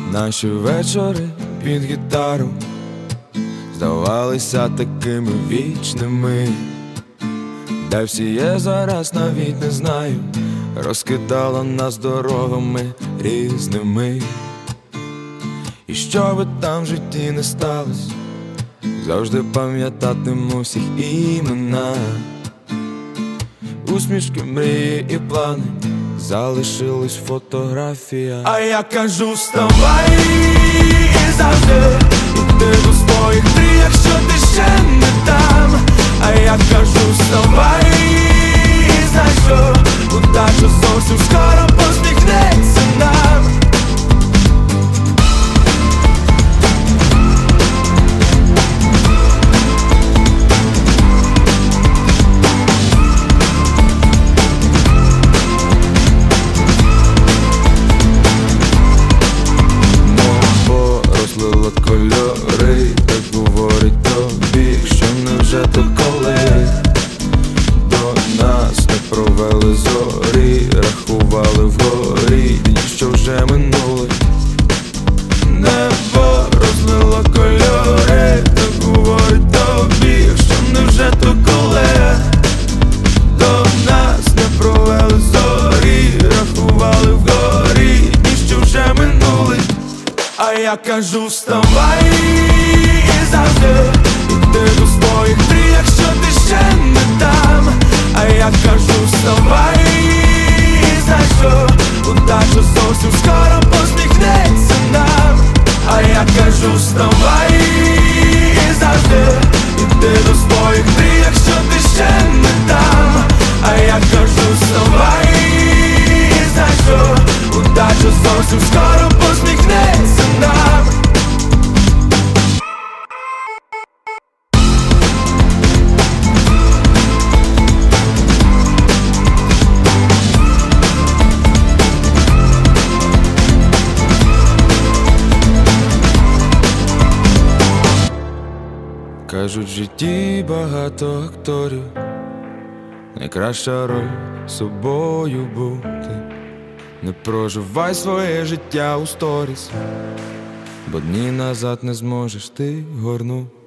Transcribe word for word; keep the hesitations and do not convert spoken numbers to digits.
Наші вечори під гітару здавалися такими вічними. Де всі є зараз, навіть не знаю. Розкидала нас дорогами різними. І що би там в житті не сталось, завжди пам'ятатиму всіх імена. Усмішки, мрії і плани залишились в фотографіях. А я кажу, вставай і завжди іди до своїх мрій, якщо ти ще не там. А я кажу, вставай і знай, що удача зовсім скоро посміхнеться нам. Кольори, так говорить тобі, що невже то коли до нас не провели зорі, рахували вгорі дні, що вже минули. Небо розлило кольори, так говорить тобі, що невже то коли до нас не провели зорі, рахували вгорі дні, що вже минули. А я кажу, вставай і завжди іди до своїх мрій, якщо ти ще не там. А я кажу, вставай і знай, що удача зовсім скоро посміхнеться нам. А я кажу, вставай і завжди іди до своїх мрій, якщо ти ще не там. А я кажу, вставай і знай, що удача зовсім скоро посміхнеться нам. Кажуть, в житті багато акторів, найкраща роль собою бути. Не проживай своє життя у сторіс, бо дні назад не зможеш ти горнути.